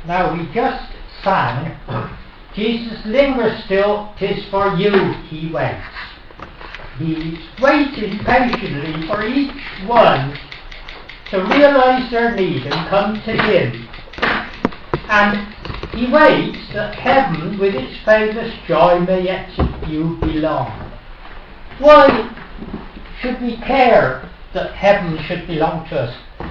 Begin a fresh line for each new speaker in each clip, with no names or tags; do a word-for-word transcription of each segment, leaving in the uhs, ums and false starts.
Now we just sang, Jesus lingers still, 'tis for you he waits. He's waiting patiently for each one to realise their need and come to him. And he waits that heaven with its famous joy may yet to you belong. Why should we care that heaven should belong to us?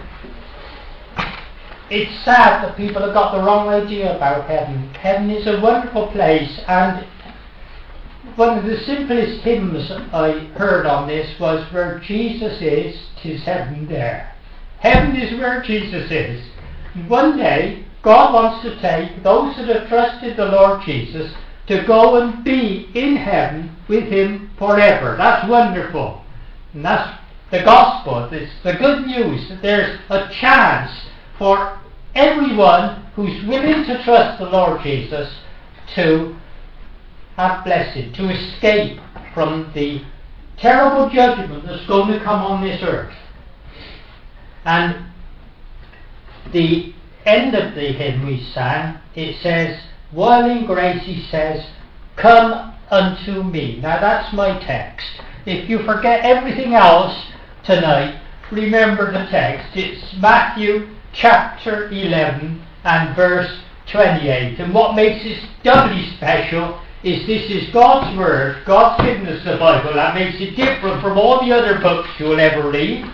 It's sad that people have got the wrong idea about heaven. Heaven is a wonderful place, and one of the simplest hymns I heard on this was, where Jesus is, 'tis heaven there. Heaven is where Jesus is. And one day, God wants to take those that have trusted the Lord Jesus to go and be in heaven with him forever. That's wonderful. And that's the gospel. It's the good news that there's a chance for everyone who's willing to trust the Lord Jesus to have blessing, to escape from the terrible judgment that's going to come on this earth. And the end of the hymn we sang, it says, while in grace he says, come unto me. Now that's my text. If you forget everything else tonight, remember the text. It's Matthew chapter eleven and verse twenty-eight. And what makes this doubly special is this is God's word. God's given us the Bible. That makes it different from all the other books you'll ever read.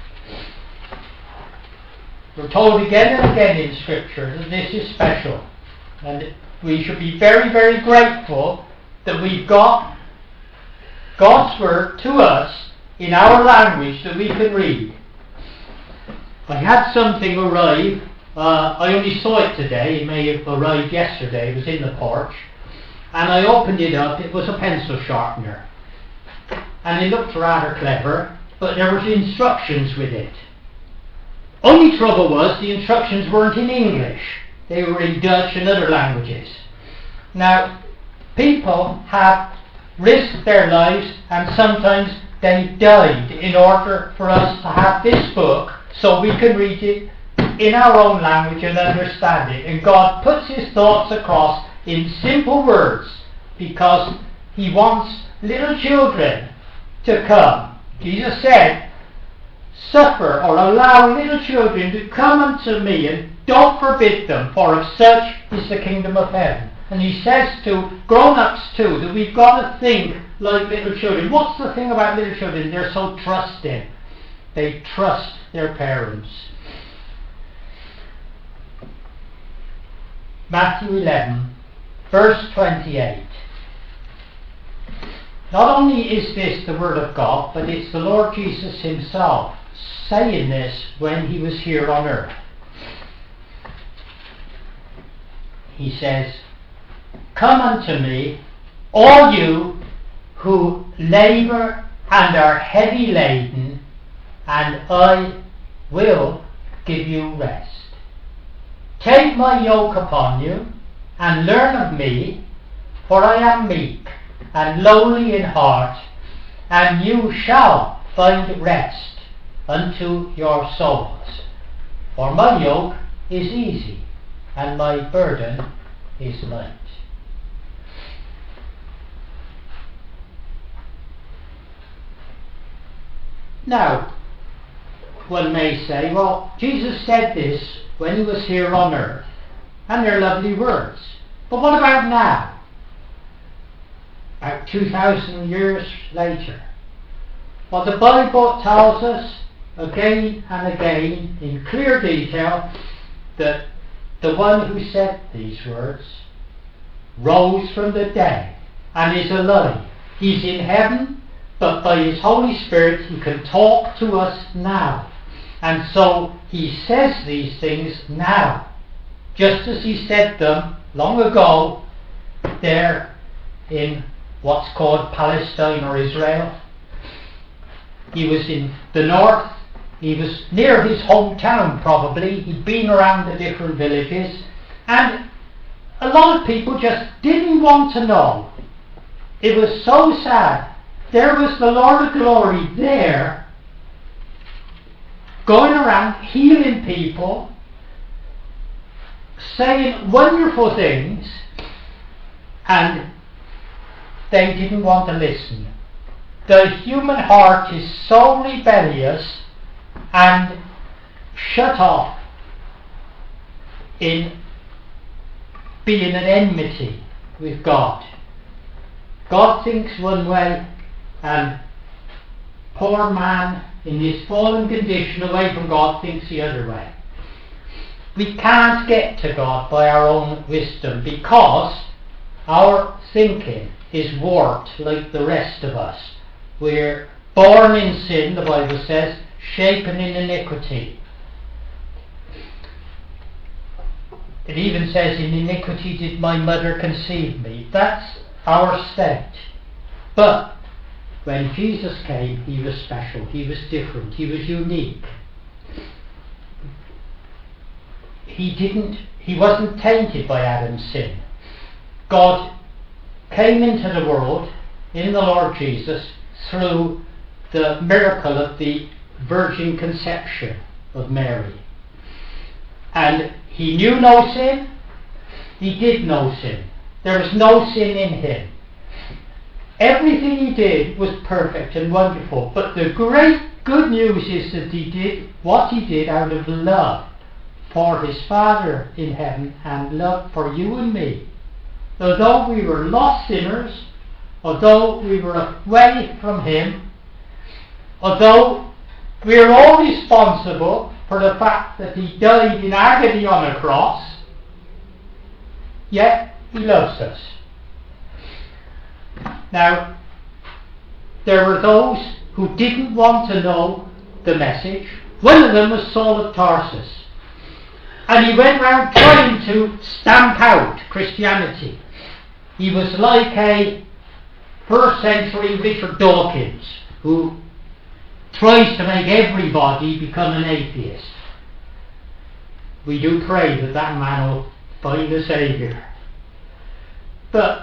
We're told again and again in Scripture that this is special. And we should be very, very grateful that we've got God's word to us in our language that we can read. I had something arrive. Uh, I only saw it today. It may have arrived yesterday. It was in the porch. And I opened it up. It was a pencil sharpener. And it looked rather clever, but there was instructions with it. Only trouble was the instructions weren't in English. They were in Dutch and other languages. Now, people have risked their lives, and sometimes they died in order for us to have this book so we can read it in our own language and understand it. And God puts his thoughts across in simple words because he wants little children to come. Jesus said, suffer or allow little children to come unto me, and don't forbid them, for of such is the kingdom of heaven. And he says to grown-ups too that we've got to think like little children. What's the thing about little children? They're so trusting. They trust their parents. Matthew eleven, verse twenty-eight. Not only is this the word of God, but it's the Lord Jesus himself saying this when he was here on earth. He says, come unto me, all you who labour and are heavy laden, and I will give you rest. Take my yoke upon you, and learn of me, for I am meek and lowly in heart, and you shall find rest unto your souls. For my yoke is easy, and my burden is light. Now, one may say, well, Jesus said this when he was here on earth, and they're lovely words. But what about now? About two thousand years later. Well, the Bible tells us again and again in clear detail that the one who said these words rose from the dead and is alive. He's in heaven, but by his Holy Spirit he can talk to us now. And so he says these things now, just as he said them long ago there in what's called Palestine or Israel. He was in the north. He was near his hometown probably. He'd been around the different villages. And a lot of people just didn't want to know. It was so sad. There was the Lord of Glory there, going around healing people, saying wonderful things, and they didn't want to listen. The human heart is so rebellious and shut off in being an enmity with God. God thinks one way, and poor man in his fallen condition away from God thinks the other way. We can't get to God by our own wisdom because our thinking is warped like the rest of us. We're born in sin, the Bible says, shapen in iniquity. It even says, in iniquity did my mother conceive me. That's our state. But when Jesus came, he was special, he was different, he was unique. He didn't, he wasn't tainted by Adam's sin. God came into the world in the Lord Jesus through the miracle of the virgin conception of Mary. And he knew no sin, he did no sin. There was no sin in him. Everything he did was perfect and wonderful, but the great good news is that he did what he did out of love for his Father in heaven and love for you and me. Although we were lost sinners, although we were away from him, although we are all responsible for the fact that he died in agony on a cross, yet he loves us. Now, there were those who didn't want to know the message. One of them was Saul of Tarsus. And he went round trying to stamp out Christianity. He was like a first century Richard Dawkins, who tries to make everybody become an atheist. We do pray that that man will find a saviour. But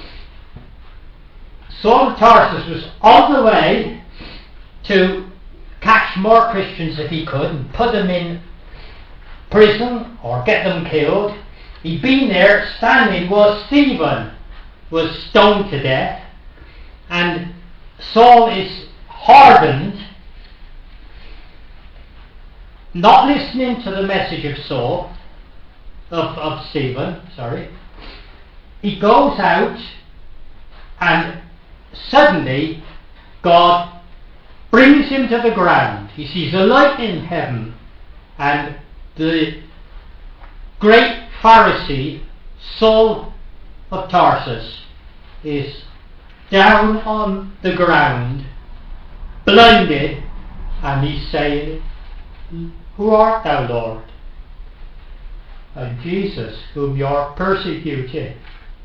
Saul of Tarsus was on the way to catch more Christians if he could and put them in prison or get them killed. He'd been there, standing while Stephen was stoned to death, and Saul is hardened, not listening to the message of Saul, of, of Stephen, sorry. He goes out, and suddenly God brings him to the ground. He sees a light in heaven, and the great Pharisee Saul of Tarsus is down on the ground, blinded, and he's saying, "Who art thou, Lord?" "I'm Jesus, whom you are persecuting."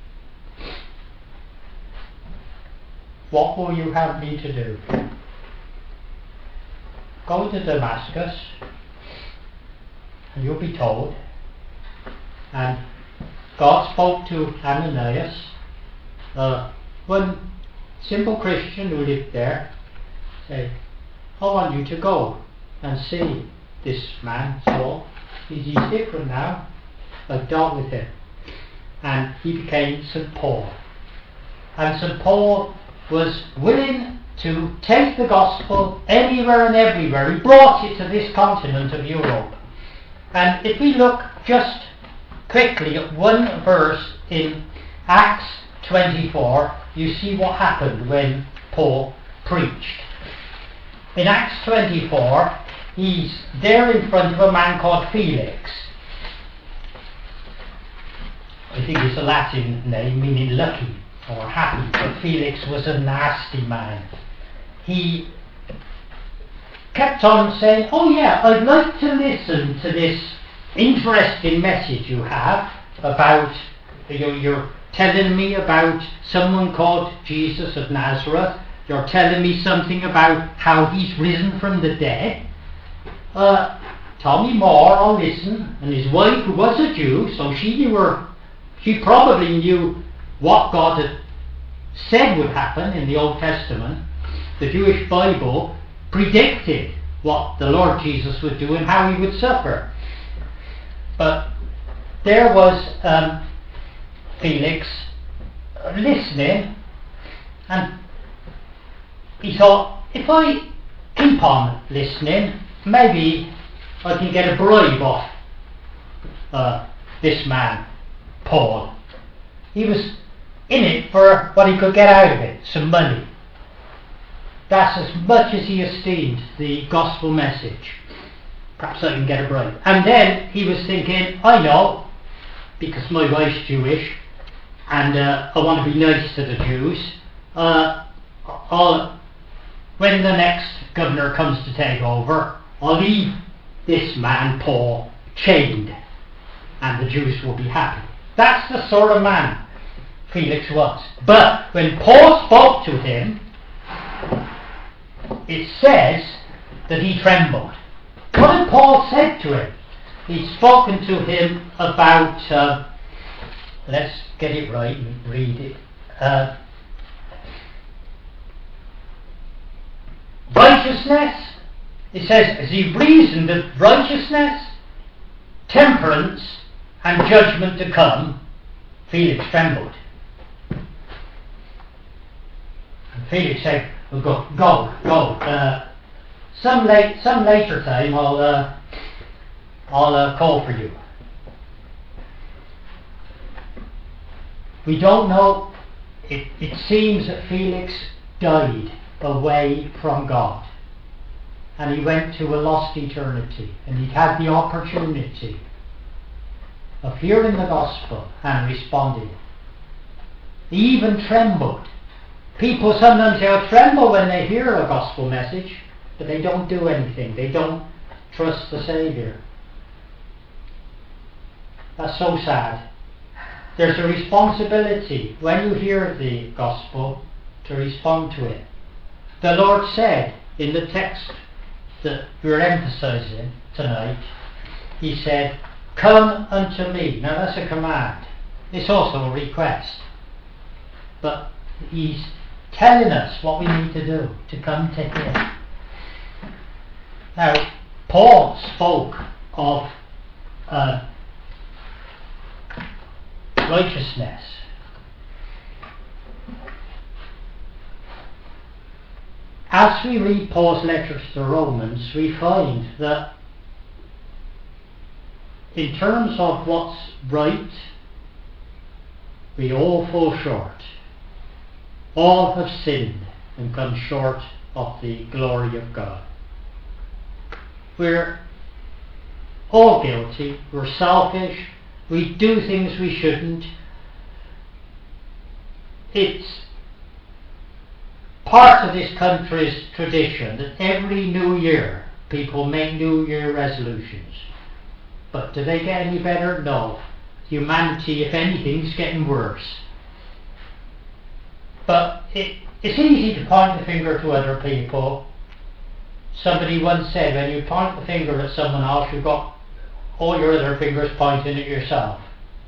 "What will you have me to do?" "Go to Damascus, and you'll be told." And God spoke to Ananias, uh, one simple Christian who lived there, said, "I want you to go and see this man, Saul. He's, he's different now. I've dealt with him." And he became Saint Paul. And Saint Paul was willing to take the gospel anywhere and everywhere. He brought it to this continent of Europe. And if we look just quickly at one verse in Acts twenty-four, you see what happened when Paul preached. In Acts twenty-four, he's there in front of a man called Felix. I think it's a Latin name meaning lucky or happy, but Felix was a nasty man. He kept on saying, "Oh yeah, I'd like to listen to this interesting message you have about, you're, you're telling me about someone called Jesus of Nazareth. You're telling me something about how he's risen from the dead. Uh, tell me more, I'll listen." And his wife, who was a Jew, so she knew her, she probably knew what God had said would happen in the Old Testament. The Jewish Bible predicted what the Lord Jesus would do and how he would suffer. But there was um, Felix uh, listening, and he thought, if I keep on listening, maybe I can get a bribe off uh, this man, Paul. He was in it for what he could get out of it, some money. That's as much as he esteemed the gospel message. Perhaps I can get a bribe. And then he was thinking, I know, because my wife's Jewish, and uh, I want to be nice to the Jews, uh, I'll, when the next governor comes to take over, I'll leave this man, Paul, chained, and the Jews will be happy. That's the sort of man Felix was. But when Paul spoke to him, it says that he trembled. What had Paul said to him? He'd spoken to him about, uh, let's get it right and read it, uh, righteousness. It says, as he reasoned of righteousness, temperance, and judgment to come, Felix trembled. And Felix said, well, go, go, go. Uh, some late, some later time, I'll, uh, I'll uh, call for you. We don't know. It, it seems that Felix died away from God, and he went to a lost eternity, and he had the opportunity of hearing the gospel and responding. He even trembled. People sometimes they'll tremble when they hear a gospel message, but they don't do anything. They don't trust the Saviour. That's so sad. There's a responsibility when you hear the gospel to respond to it. The Lord said in the text that we're emphasizing tonight, He said, come unto me. Now that's a command. It's also a request. But He's telling us what we need to do to come to Him. Now, Paul spoke of uh, righteousness. As we read Paul's letters to the Romans, we find that in terms of what's right, we all fall short. All have sinned and come short of the glory of God. We're all guilty. We're selfish. We do things we shouldn't. It's part of this country's tradition that every New Year people make New Year resolutions. But do they get any better? No. Humanity, if anything, is getting worse. But it, it's easy to point the finger to other people. Somebody once said, when you point the finger at someone else, you've got all your other fingers pointing at yourself.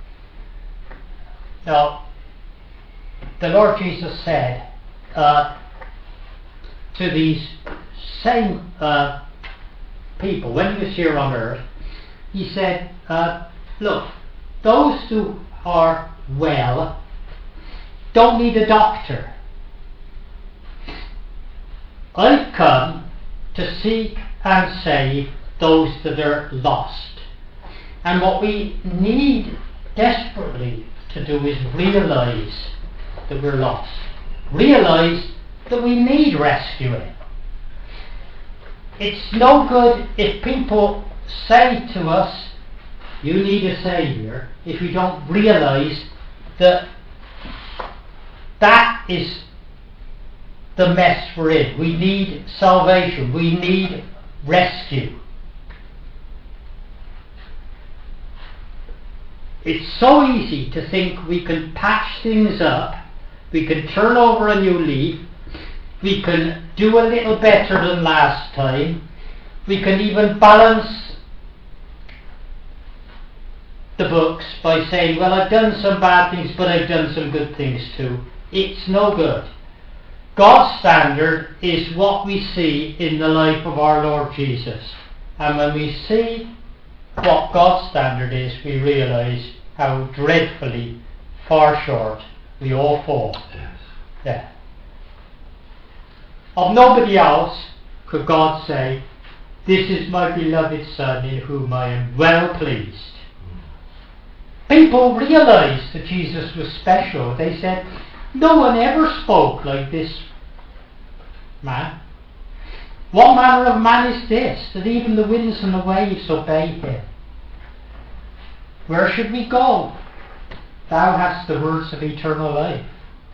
Now, the Lord Jesus said uh, to these same uh, people, when He was here on earth, He said, uh, look, those who are well don't need a doctor. I've come to seek and save those that are lost. And what we need desperately to do is realise that we're lost. Realise that we need rescuing. It's no good if people say to us, you need a saviour, if we don't realise that that is the mess we're in. We need salvation. We need rescue. It's so easy to think we can patch things up, we can turn over a new leaf, we can do a little better than last time, we can even balance the books by saying, well, I've done some bad things, but I've done some good things too. It's no good. God's standard is what we see in the life of our Lord Jesus. And when we see what God's standard is, we realise how dreadfully far short we all fall.
Yes.
Yeah. Of nobody else could God say, "This is my beloved Son in whom I am well pleased." People realised that Jesus was special. They said, "No one ever spoke like this man. What manner of man is this, that even the winds and the waves obey him? Where should we go? Thou hast the words of eternal life."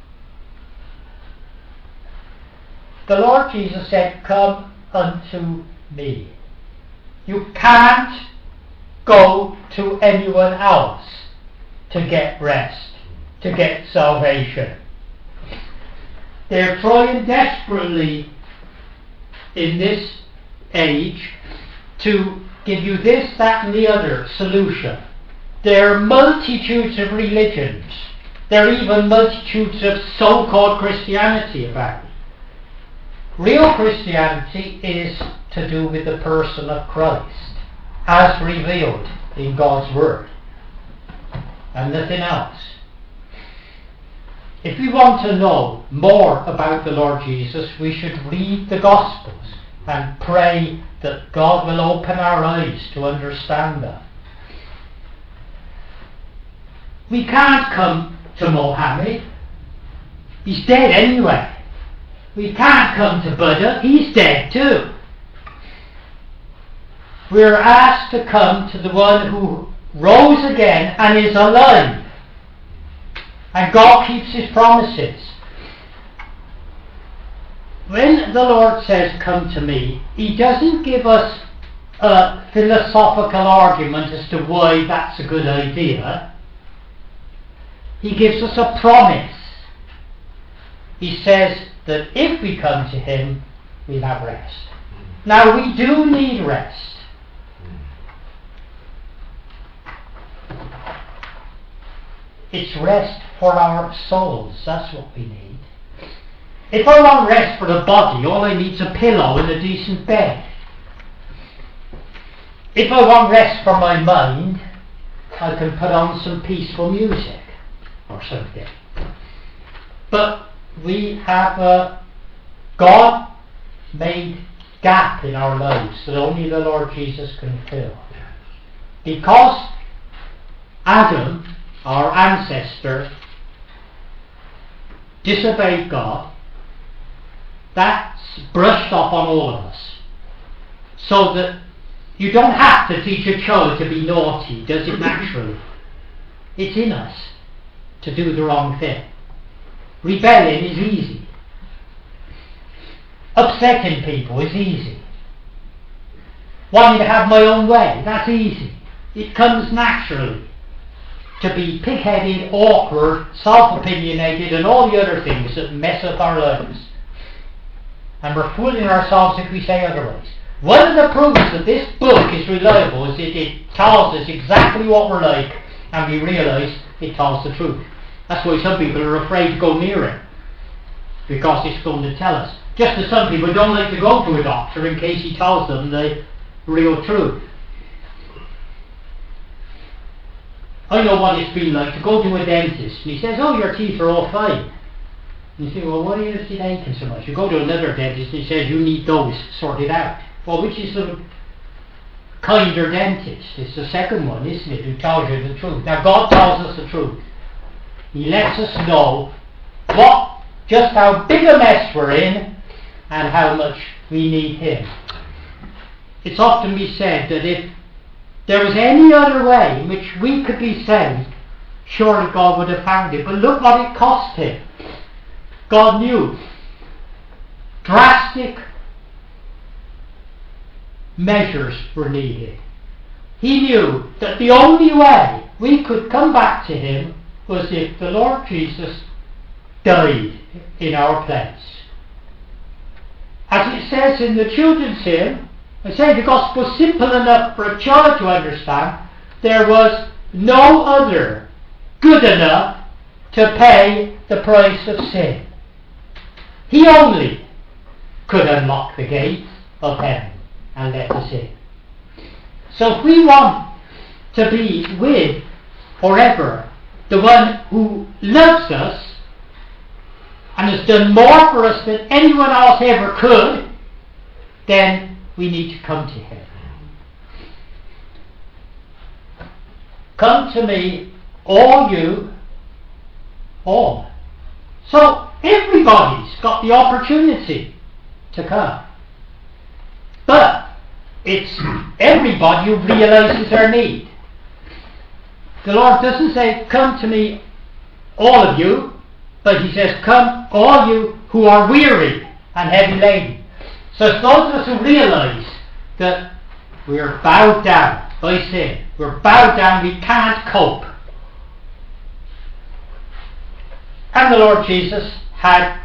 The Lord Jesus said, "Come unto me." You can't go to anyone else to get rest, to get salvation. They're trying desperately in this age to give you this, that and the other solution. There are multitudes of religions. There are even multitudes of so-called Christianity about. Real Christianity is to do with the person of Christ as revealed in God's Word and nothing else. If we want to know more about the Lord Jesus, we should read the Gospels and pray that God will open our eyes to understand them. We can't come to Mohammed. He's dead anyway. We can't come to Buddha. He's dead too. We're asked to come to the one who rose again and is alive. And God keeps his promises. When the Lord says, "Come to me," he doesn't give us a philosophical argument as to why that's a good idea. He gives us a promise. He says that if we come to him, we'll have rest. Now, we do need rest. It's rest for our souls. That's what we need. If I want rest for the body, all I need is a pillow and a decent bed. If I want rest for my mind, I can put on some peaceful music or something. But we have a God-made gap in our lives that only the Lord Jesus can fill. Because Adam, our ancestor, disobeyed God, that's brushed off on all of us. So that you don't have to teach a child to be naughty, does it naturally? It's in us to do the wrong thing. Rebellion is easy. Upsetting people is easy. Wanting to have my own way, that's easy. It comes naturally. To be pig-headed, awkward, self-opinionated and all the other things that mess up our lives. And we're fooling ourselves if we say otherwise. One of the proofs that this book is reliable is that it tells us exactly what we're like and we realise it tells the truth. That's why some people are afraid to go near it, because it's going to tell us. Just as some people don't like to go to a doctor in case he tells them the real truth. I know what it's been like to go to a dentist and he says, "Oh, your teeth are all fine." And you think, "Well, why are your teeth aching so much?" You go to another dentist and he says, "You need those sorted out." Well, which is the kinder dentist? It's the second one, isn't it, who tells you the truth. Now, God tells us the truth. He lets us know what, just how big a mess we're in and how much we need him. It's often been said that if there was any other way in which we could be saved, surely God would have found it. But look what it cost him. God knew drastic measures were needed. He knew that the only way we could come back to him was if the Lord Jesus died in our place. As it says in the children's hymn, I say the gospel's simple enough for a child to understand. There was no other good enough to pay the price of sin. He only could unlock the gates of heaven and let us in. So if we want to be with forever, the one who loves us and has done more for us than anyone else ever could, then we need to come to him. Come to me, all you, all. So everybody's got the opportunity to come. But it's everybody who realizes their need. The Lord doesn't say, come to me, all of you, but he says, come, all you who are weary and heavy laden. So it's those of us who realize that we are bowed down by sin. We're bowed down, we can't cope. And the Lord Jesus had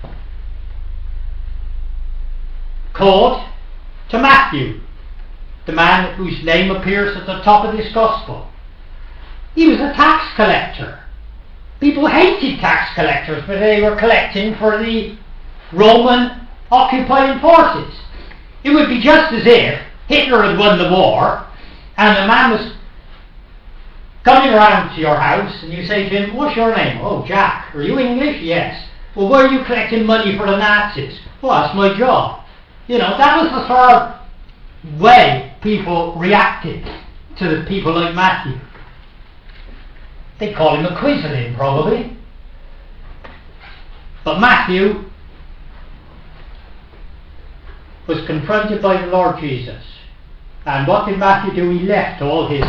called to Matthew, the man whose name appears at the top of this gospel. He was a tax collector. People hated tax collectors, but they were collecting for the Roman occupying forces. It would be just as if Hitler had won the war and a man was coming around to your house and you say to him, what's your name? Oh, Jack. Are you English? Yes. Well, where are you collecting money for the Nazis? Well, that's my job. You know, that was the sort of way people reacted to the people like Matthew. They call him a quizzling, probably. But Matthew was confronted by the Lord Jesus. And what did Matthew do? He left all his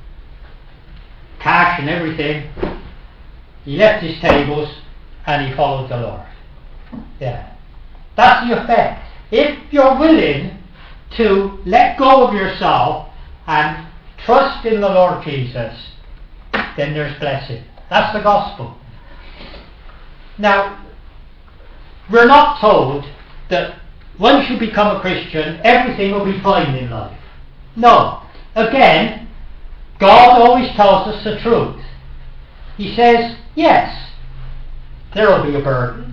cash and everything. He left his tables and he followed the Lord. Yeah. That's the effect. If you're willing to let go of yourself and trust in the Lord Jesus, then there's blessing. That's the gospel. Now, we're not told that once you become a Christian, everything will be fine in life. No. Again, God always tells us the truth. He says, yes, there will be a burden.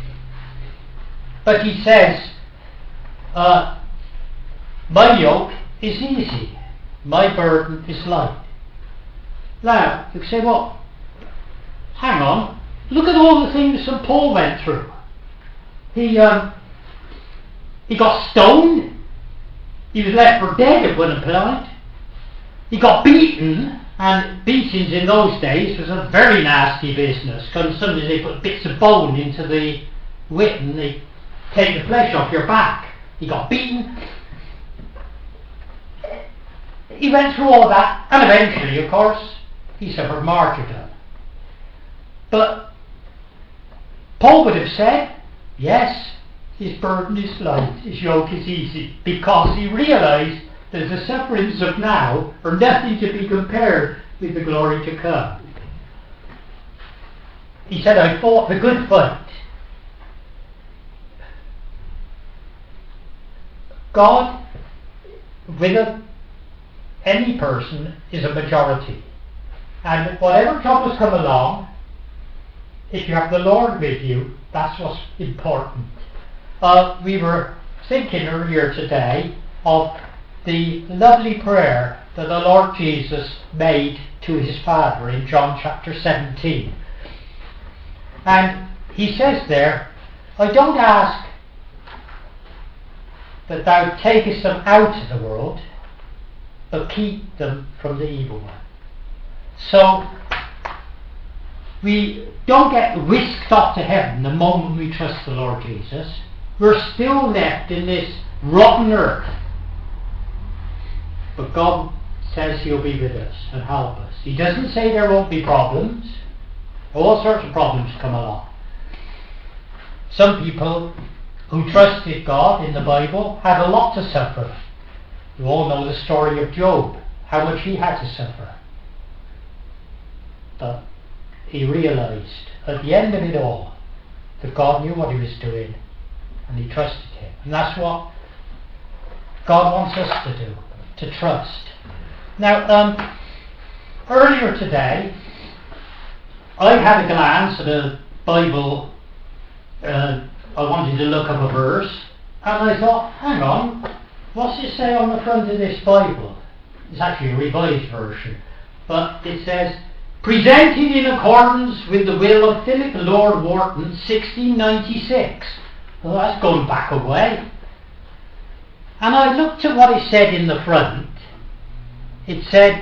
But he says, uh, my yoke is easy. My burden is light. Now, you say, well, hang on. Look at all the things Saint Paul went through. He, um, he got stoned. He was left for dead at one point. He got beaten, and beatings in those days was a very nasty business, because sometimes they put bits of bone into the whip and they take the flesh off your back. He got beaten. He went through all that, and eventually, of course, he suffered martyrdom. But Paul would have said, yes, his burden is light, his yoke is easy, because he realised that the sufferings of now are nothing to be compared with the glory to come. He said, I fought the good fight. God, with a, any person, is a majority. And whatever troubles come along, if you have the Lord with you, that's what's important. Uh, we were thinking earlier today of the lovely prayer that the Lord Jesus made to his Father in John chapter seventeen. And he says there, I don't ask that thou takest them out of the world, but keep them from the evil one. So, we don't get whisked off to heaven the moment we trust the Lord Jesus. We're still left in this rotten earth. But God says he'll be with us and help us. He doesn't say there won't be problems. All sorts of problems come along. Some people who trusted God in the Bible had a lot to suffer. You all know the story of Job, how much he had to suffer. But he realised at the end of it all that God knew what he was doing and he trusted him. And that's what God wants us to do, to trust. Now, um, earlier today, I had a glance at a Bible. Uh, I wanted to look up a verse, and I thought, hang on, what's it say on the front of this Bible? it's actually a revised version, but it says, presented in accordance with the will of Philip Lord Wharton, sixteen ninety-six. Well, that's going back a way. And I looked at what it said in the front. It said,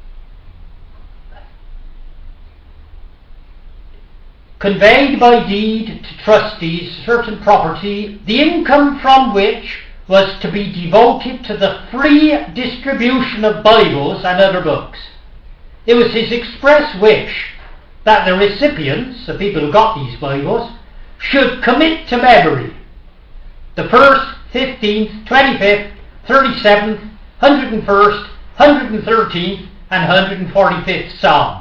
conveyed by deed to trustees certain property, the income from which was to be devoted to the free distribution of Bibles and other books. It was his express wish that the recipients, the people who got these Bibles, should commit to memory the first, fifteenth, twenty-fifth, thirty-seventh, one hundred first, one hundred thirteenth and one hundred forty-fifth Psalms.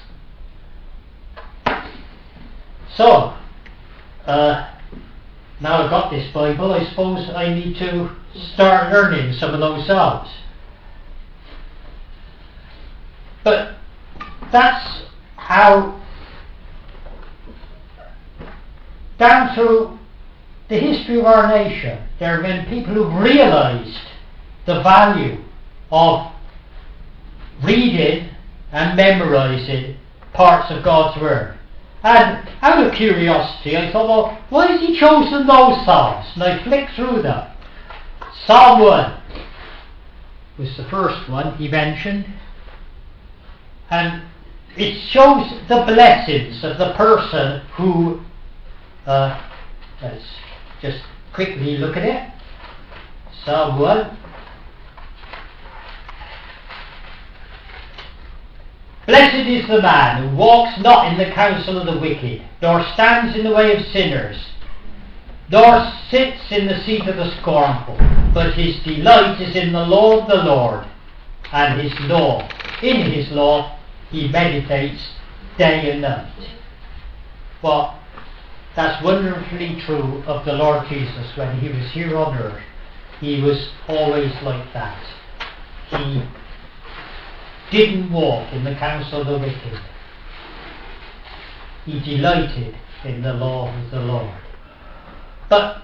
So, uh, now I've got this Bible, I suppose I need to start learning some of those Psalms. But that's how, down through the history of our nation, there have been people who've realised the value of reading and memorising parts of God's Word. And out of curiosity, I thought, well, why has he chosen those Psalms? And I flicked through them. Psalm one was the first one he mentioned. And it shows the blessings of the person who, uh, let's just quickly look at it. Psalm one. Blessed is the man who walks not in the counsel of the wicked, nor stands in the way of sinners, nor sits in the seat of the scornful, but his delight is in the law of the Lord, and his law, in his law, he meditates day and night. Well, that's wonderfully true of the Lord Jesus when he was here on earth. He was always like that. He didn't walk in the counsel of the wicked. He delighted in the law of the Lord. But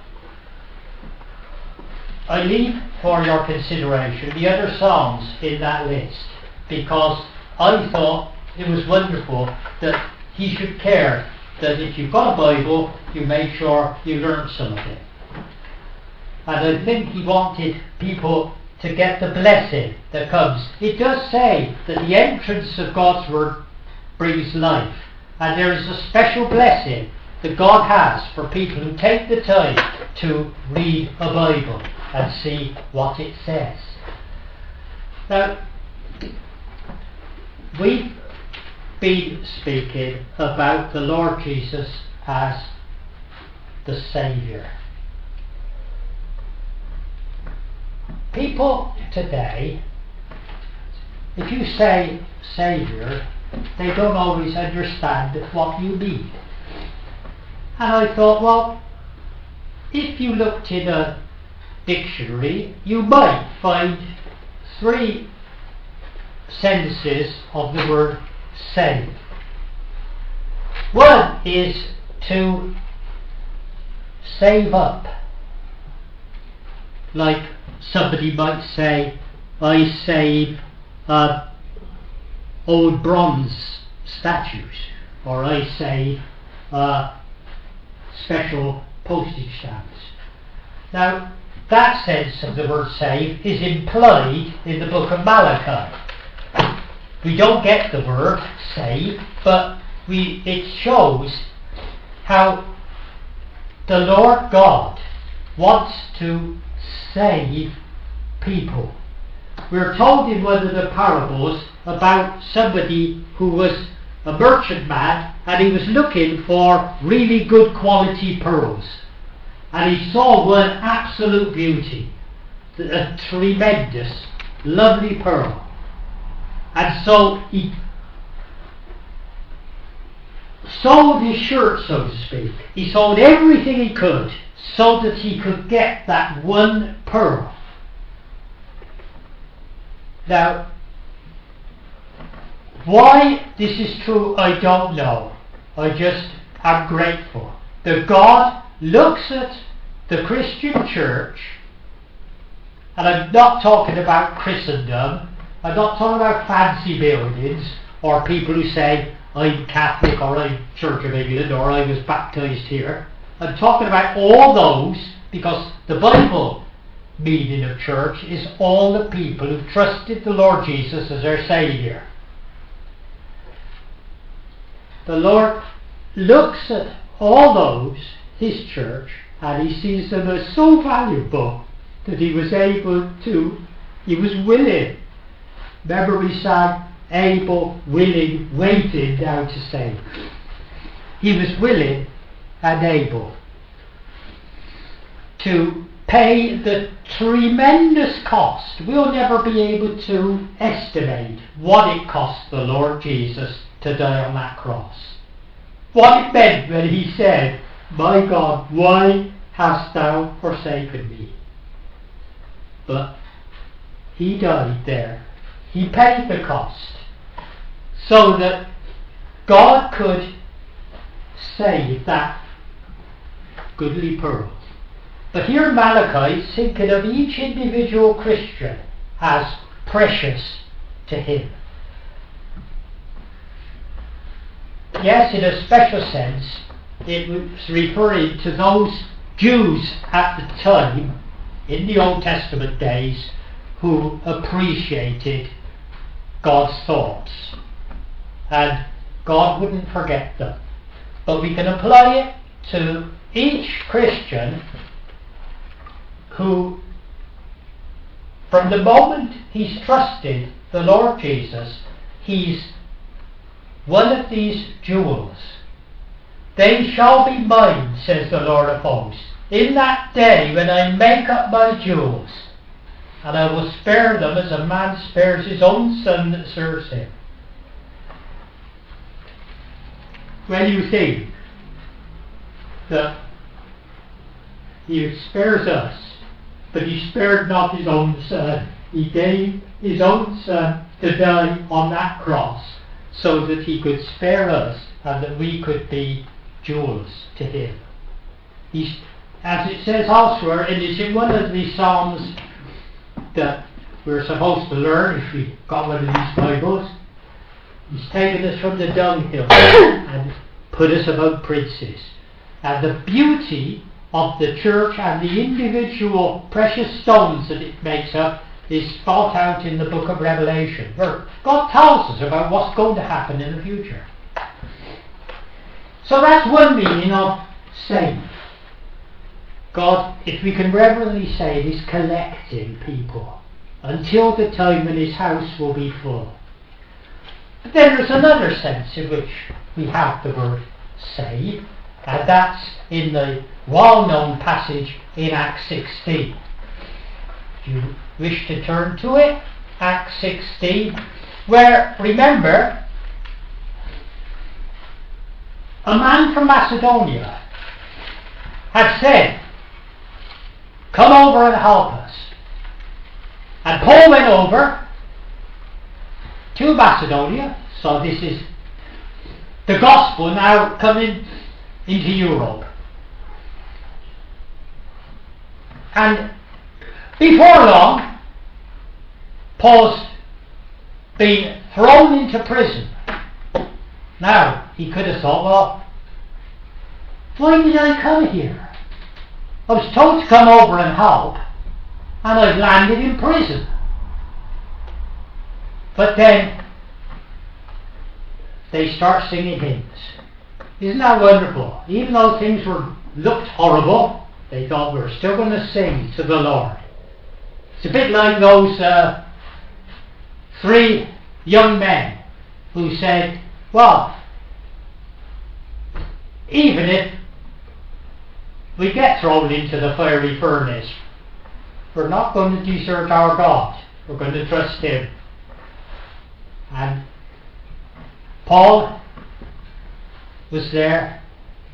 I leave for your consideration the other Psalms in that list, because I thought it was wonderful that he should care that if you've got a Bible, you make sure you learn some of it. And I think he wanted people to get the blessing that comes. It does say that the entrance of God's Word brings life, and there is a special blessing that God has for people who take the time to read a Bible and see what it says. Now, we've been speaking about the Lord Jesus as the Saviour. People today, if you say Saviour, they don't always understand what you mean. And I thought, well, if you looked in a dictionary, you might find three senses of the word save. One is to save up. Like somebody might say, I save uh, old bronze statues, or I save uh, special postage stamps. Now, that sense of the word save is implied in the book of Malachi. We don't get the word save, but we it shows how the Lord God wants to save people. We're told in one of the parables about somebody who was a merchant man, and he was looking for really good quality pearls, and he saw one absolute beauty, a tremendous, lovely pearl, and so he sold his shirt, so to speak. He sold everything he could so that he could get that one pearl. Now, why this is true, I don't know. I just am grateful that God looks at the Christian church, and I'm not talking about Christendom, I'm not talking about fancy buildings or people who say, I'm Catholic or I'm Church of England or I was baptised here. I'm talking about all those, because the Bible meaning of church is all the people who've trusted the Lord Jesus as their Saviour. The Lord looks at all those, his church, and he sees them as so valuable that he was able to, he was willing. Remember we sang, able, willing, waiting now to save. He was willing and able to pay the tremendous cost. We'll never be able to estimate what it cost the Lord Jesus to die on that cross. What it meant when he said, my God, why hast thou forsaken me? But he died there. He paid the cost so that God could save that goodly pearl. But here Malachi is thinking of each individual Christian as precious to him. Yes, in a special sense, it was referring to those Jews at the time, in the Old Testament days, who appreciated God's thoughts. And God wouldn't forget them. But we can apply it to each Christian who, from the moment he's trusted the Lord Jesus, he's one of these jewels. They shall be mine, says the Lord of hosts, in that day when I make up my jewels, and I will spare them as a man spares his own son that serves him. When you think that he spares us, but he spared not his own son, he gave his own son to die on that cross so that he could spare us and that we could be jewels to him. He's, as it says elsewhere, and it's in one of the Psalms that we're supposed to learn if we got one of these Bibles, he's taken us from the dunghill and put us among princes. And the beauty of the church and the individual precious stones that it makes up is spelled out in the book of Revelation, where God tells us about what's going to happen in the future. So that's one meaning of saved. God, if we can reverently say it, is collecting people until the time when his house will be full. But then there's another sense in which we have the word save, and that's in the well-known passage in Acts sixteen. Do you wish to turn to it? Acts sixteen, where, remember, a man from Macedonia had said, come over and help us. And Paul went over to Macedonia, so this is the gospel now coming into Europe. And before long, Paul's been thrown into prison. Now, he could have thought, well, why did I come here? I was told to come over and help, and I've landed in prison. But then, they start singing hymns. Isn't that wonderful? Even though things were looked horrible, they thought we were still going to sing to the Lord. It's a bit like those uh, three young men who said, well, even if we get thrown into the fiery furnace, we're not going to desert our God. We're going to trust him. And Paul was there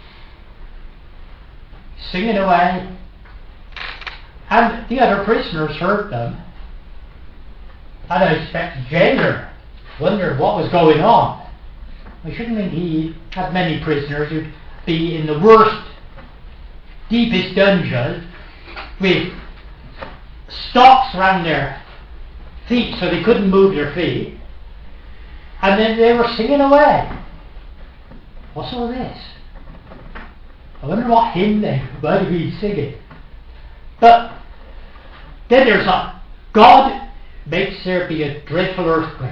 singing away, and the other prisoners heard them, and I expect the jailer wondered what was going on. I shouldn't think he had many prisoners who'd be in the worst, deepest dungeon with stocks round their feet so they couldn't move their feet. And then they were singing away. What's all this? I wonder what hymn they might be singing. But then there's a God makes there be a dreadful earthquake.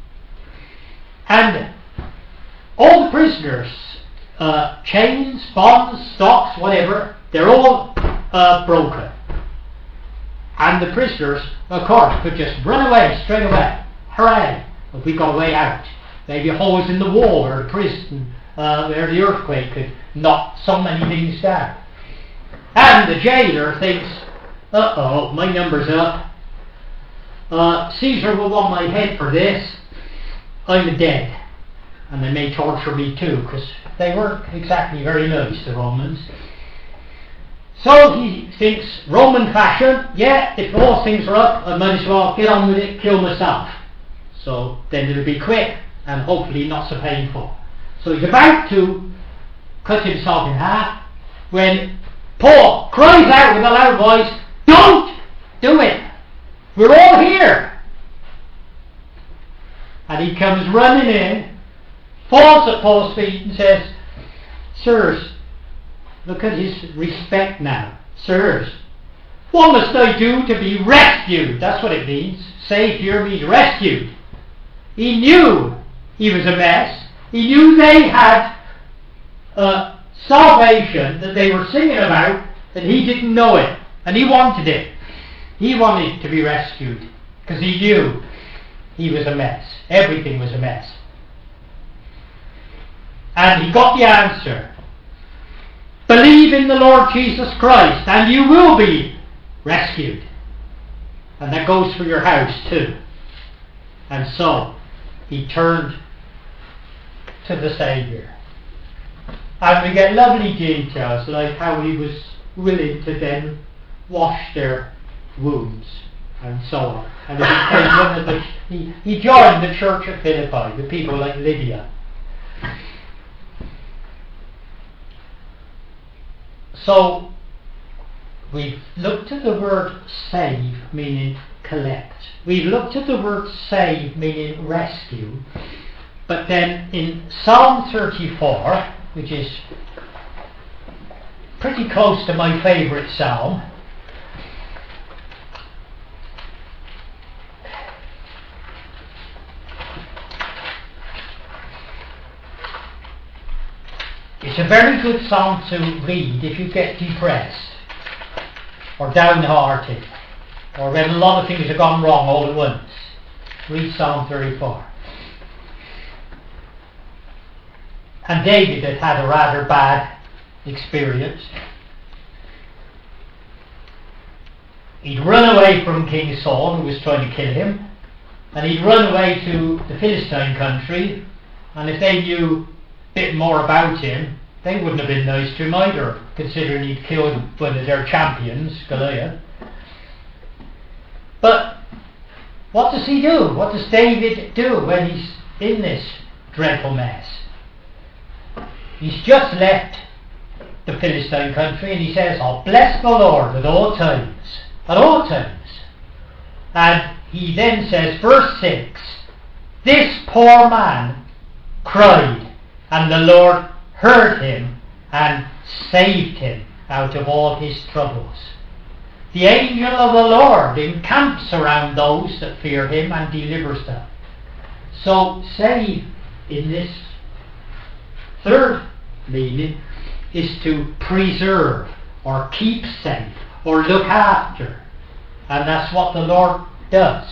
And all the prisoners, uh, chains, bonds, stocks, whatever, they're all uh, broken. And the prisoners, of course, could just run away straight away. Hooray! If we got a way out. Maybe a holes in the wall or a prison uh, where the earthquake could knock so many things down. And the jailer thinks, uh-oh, my number's up. Uh, Caesar will want my head for this. I'm dead. And they may torture me too, because they weren't exactly very nice, the Romans. So he thinks, Roman fashion, yeah, if all things are up, I might as well get on with it, kill myself. So then it'll be quick, and hopefully not so painful. So he's about to cut himself in half, when Paul cries out with a loud voice, don't do it! We're all here! And he comes running in, falls at Paul's feet and says, sirs, look at his respect now. Sirs, what must I do to be rescued? That's what it means. Saved here means rescued. He knew he was a mess. He knew they had uh, salvation that they were singing about, and he didn't know it. And he wanted it. He wanted to be rescued because he knew he was a mess. Everything was a mess. And he got the answer. Believe in the Lord Jesus Christ and you will be rescued. And that goes for your house too. And so he turned to the Saviour. And we get lovely details like how he was willing to then wash their wounds and so on. And he, became one of the, he, he joined the church at Philippi, the people like Lydia. So we've looked at the word save, meaning collect. We've looked at the word save, meaning rescue. But then in Psalm thirty-four, which is pretty close to my favourite psalm, it's a very good psalm to read if you get depressed or downhearted or when a lot of things have gone wrong all at once. Read Psalm thirty-four. And David had had a rather bad experience. He'd run away from King Saul, who was trying to kill him, and he'd run away to the Philistine country, and if they knew a bit more about him, they wouldn't have been nice to him either, considering he'd killed one of their champions, Goliath. But what does he do? What does David do when he's in this dreadful mess? He's just left the Philistine country and he says, I'll bless the Lord at all times. At all times. And he then says, verse six, this poor man cried, and the Lord heard him and saved him out of all his troubles. The angel of the Lord encamps around those that fear him and delivers them. So save in this third meaning is to preserve or keep safe or look after. And that's what the Lord does.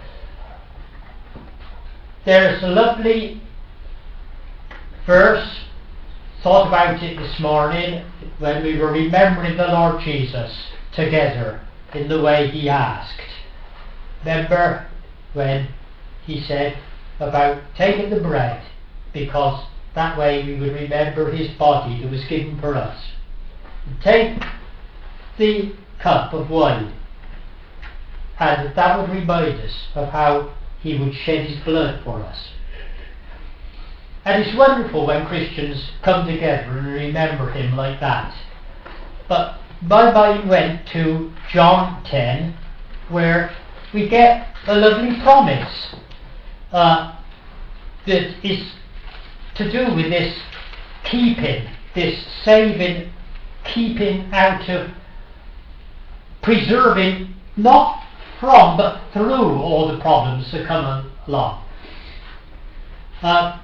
There's a lovely verse, thought about it this morning when we were remembering the Lord Jesus together in the way he asked. Remember when he said about taking the bread because that way we would remember his body that was given for us. Take the cup of wine and that would remind us of how he would shed his blood for us. And it's wonderful when Christians come together and remember him like that. But my mind went to John ten, where we get a lovely promise uh, that is to do with this keeping, this saving, keeping out of, preserving, not from, but through all the problems that come along. Uh,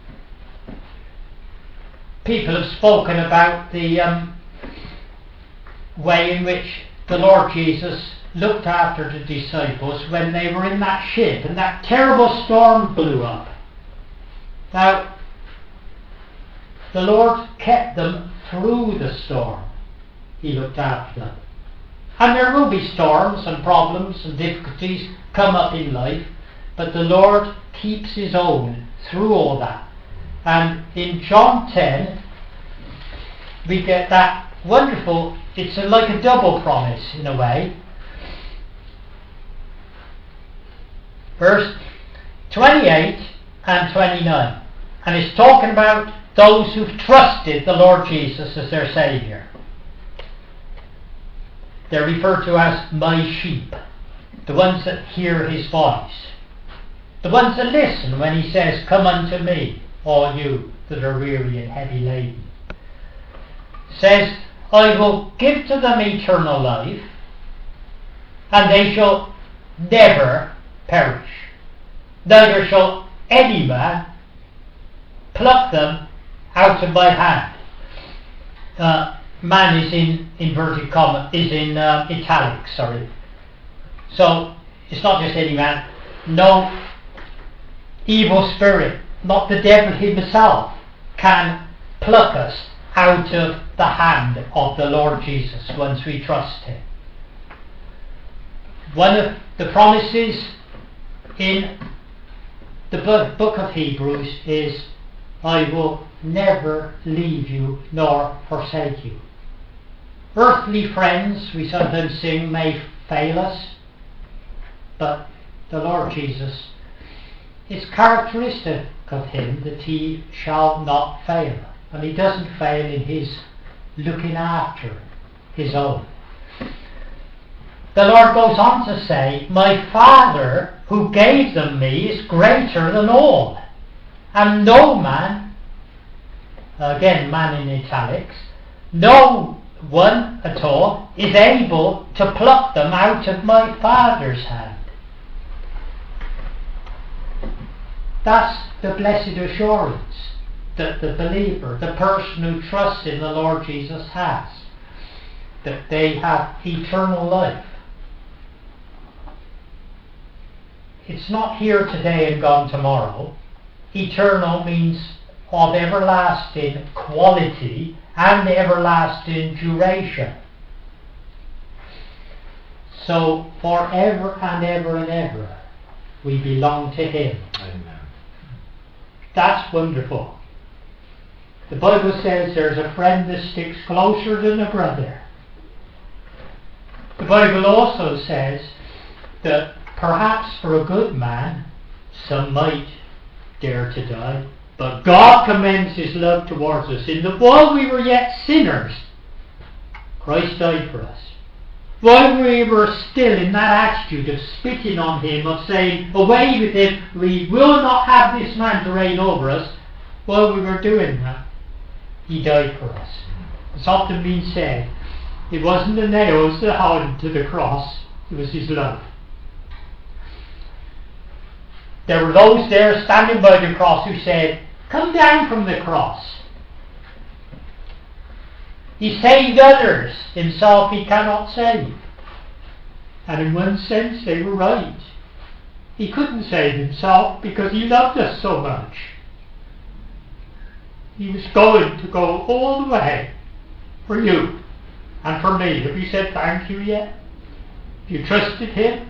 people have spoken about the um, way in which the Lord Jesus looked after the disciples when they were in that ship and that terrible storm blew up. Now, the Lord kept them through the storm. He looked after them. And there will be storms and problems and difficulties come up in life, but the Lord keeps His own through all that. And in John ten, we get that wonderful, it's a, like a double promise in a way. Verse twenty-eight and twenty-nine. And it's talking about those who've trusted the Lord Jesus as their Saviour. They're referred to as my sheep, the ones that hear His voice, the ones that listen when He says, come unto me, all you that are weary and heavy laden. Says, I will give to them eternal life, and they shall never perish, neither shall any man pluck them out of my hand. Uh, man is in inverted comma, is in uh, italics, sorry. So it's not just any man. No evil spirit, not the devil himself, can pluck us out of the hand of the Lord Jesus once we trust Him. One of the promises in the book, book of Hebrews is, I will never leave you nor forsake you. Earthly friends, we sometimes sing, may fail us, but the Lord Jesus, it's characteristic of Him that He shall not fail. And He doesn't fail in His looking after His own. The Lord goes on to say, my Father who gave them me is greater than all, and no man, again man in italics, no one at all is able to pluck them out of my Father's hand. That's the blessed assurance that the believer, the person who trusts in the Lord Jesus has, that they have eternal life. It's not here today and gone tomorrow. Eternal means of everlasting quality and everlasting duration. So forever and ever and ever we belong to Him.
Amen.
That's wonderful. The Bible says there's a friend that sticks closer than a brother. The Bible also says that perhaps for a good man some might dare to die, but God commends His love towards us in that while we were yet sinners, Christ died for us. While we were still in that attitude of spitting on Him, of saying, away with Him, we will not have this man to reign over us, while we were doing that, He died for us. It's often been said, it wasn't the nails that held Him to the cross, it was His love. There were those there standing by the cross who said, come down from the cross. He saved others, Himself He cannot save. And in one sense they were right. He couldn't save Himself because He loved us so much. He was going to go all the way for you and for me. Have you said thank you yet? Have you trusted Him?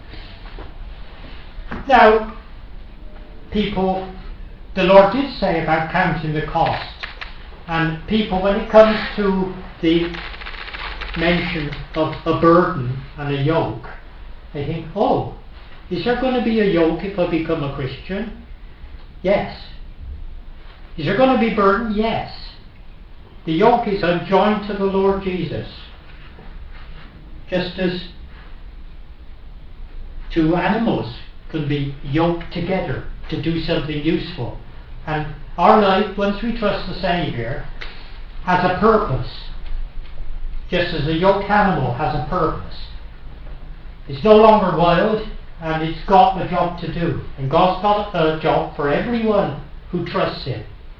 Now, people, the Lord did say about counting the cost. And people, when it comes to the mention of a burden and a yoke, they think, oh, is there going to be a yoke if I become a Christian? Yes. Is there going to be burden? Yes. The yoke is I'm joined to the Lord Jesus. Just as two animals can be yoked together to do something useful. And our life, once we trust the Saviour, has a purpose. Just as a yoked animal has a purpose. It's no longer wild, and it's got a job to do. And God's got a job for everyone who trusts Him.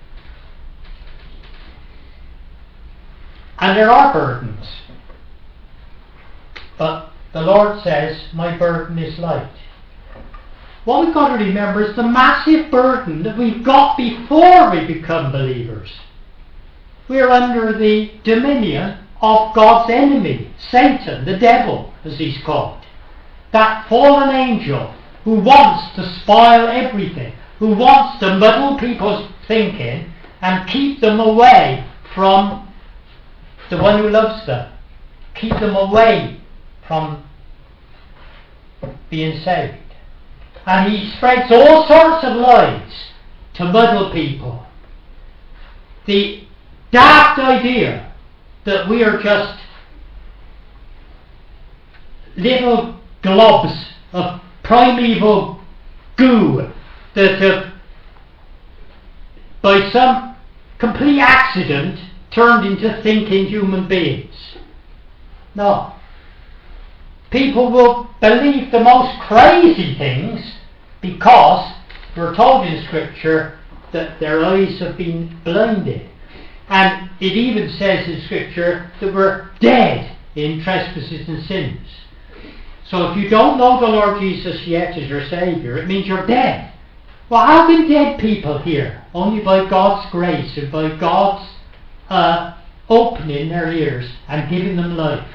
And there are burdens. But the Lord says, my burden is light. What we've got to remember is the massive burden that we've got before we become believers. We're under the dominion of God's enemy, Satan, the devil, as he's called. That fallen angel who wants to spoil everything, who wants to muddle people's thinking and keep them away from the one who loves them. Keep them away from being saved. And he spreads all sorts of lies to muddle people. The daft idea that we are just little globs of primeval goo that have, by some complete accident, turned into thinking human beings. No. People will believe the most crazy things because we're told in Scripture that their eyes have been blinded. And it even says in Scripture that we're dead in trespasses and sins. So if you don't know the Lord Jesus yet as your Saviour, it means you're dead. Well, how can dead people hear? Only by God's grace and by God's uh, opening their ears and giving them life.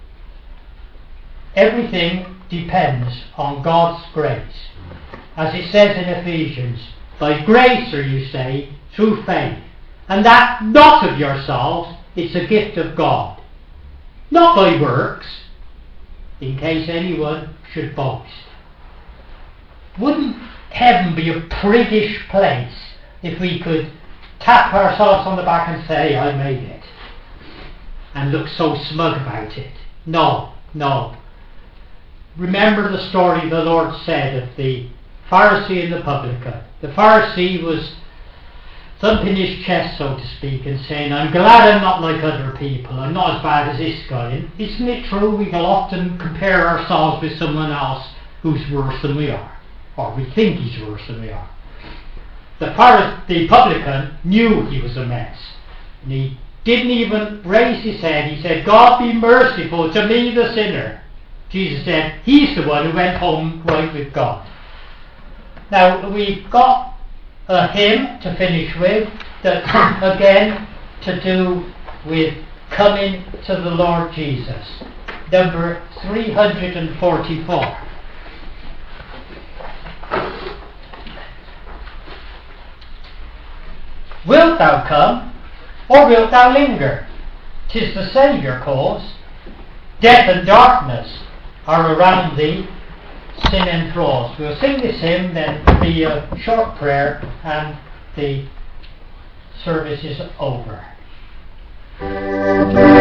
Everything depends on God's grace. As it says in Ephesians, by grace are you saved through faith, and that not of yourselves, it's a gift of God, not by works, in case anyone should boast. Wouldn't heaven be a priggish place if we could tap ourselves on the back and say, I made it, and look so smug about it? No, no. Remember the story the Lord said of the Pharisee and the publican. The Pharisee was thumping his chest, so to speak, and saying, I'm glad I'm not like other people. I'm not as bad as this guy. And isn't it true we will often compare ourselves with someone else who's worse than we are? Or we think he's worse than we are. The Pharisee, the publican knew he was a mess. And he didn't even raise his head. He said, God be merciful to me the sinner. Jesus said, he's the one who went home right with God. Now, we've got a hymn to finish with that, again, to do with coming to the Lord Jesus. Number three hundred forty-four. Wilt thou come, or wilt thou linger? 'Tis the Saviour calls. Death and darkness are around thee, sin enthralls. We'll sing this hymn, then there'll be a short prayer, and the service is over.